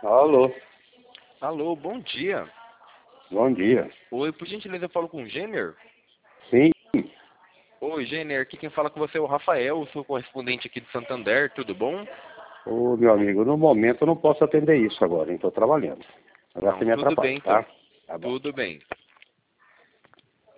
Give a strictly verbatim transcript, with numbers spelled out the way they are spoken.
Alô, Alô, bom dia. bom dia. Oi, por gentileza eu falo com o Jenner? Sim, Oi, Jenner, aqui quem fala com você é o Rafael, sou correspondente aqui de Santander, tudo bom? ô meu amigo, no momento eu não posso atender isso agora, estou trabalhando. Agora você Não, me tudo atrapalha, bem tá? então. Tá bom. Tudo bem.